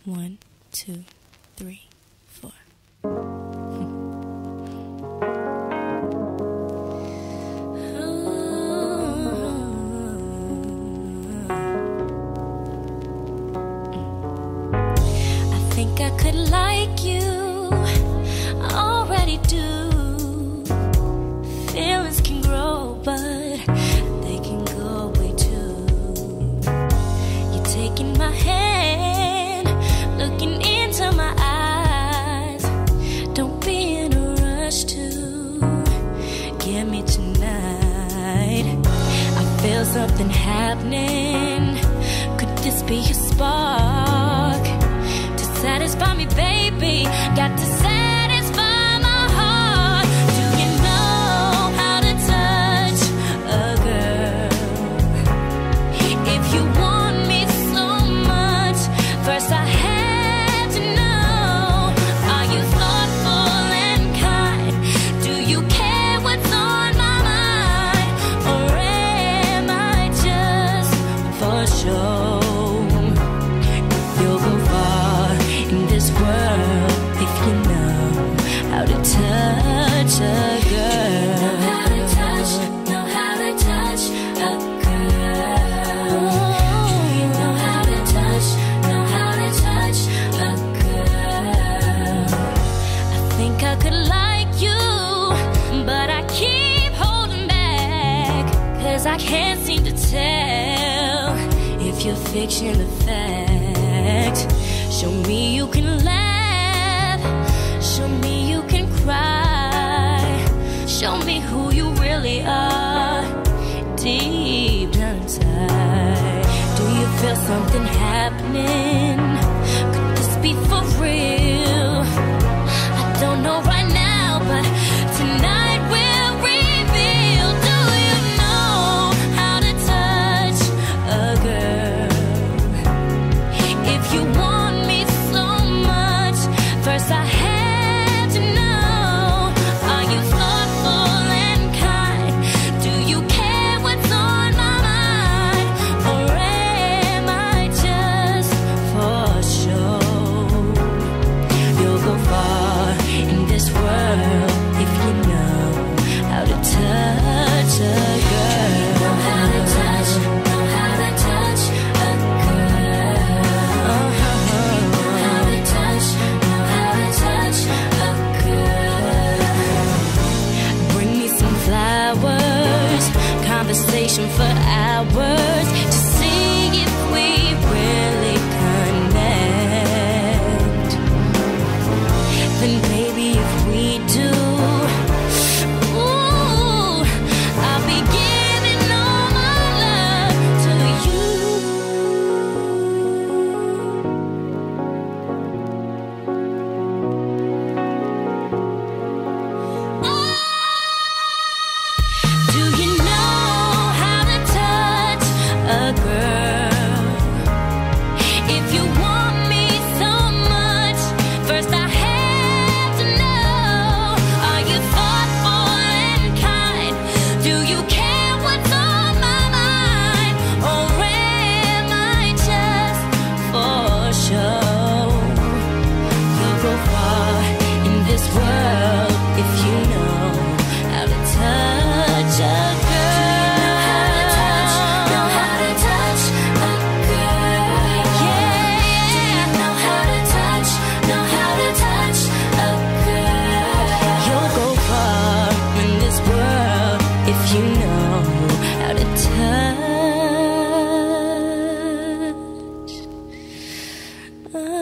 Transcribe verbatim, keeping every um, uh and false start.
One, two, three, four. I think I could like you, already do. Feelings can grow, but they can go away too. You're taking my hand, looking into my eyes. Don't be in a rush to get me tonight. I feel something happening. Could this be a spark to satisfy me, baby? Got to satisfy my heart. Do you know how to touch a girl? If you want me so much, first I have to know, are you thoughtful and kind? Do you care what's on my mind? Or am I just for sure? You'll go far in this world if you know how to touch a girl. Know how to touch, know how to touch a girl. You know how to touch, know how to touch a girl. I think I could like you, but I keep holding back, 'cause I can't seem to tell if you're fiction or fact. Show me you can laugh, show me you can cry, show me who you really are, deep down inside. Do you feel something happening?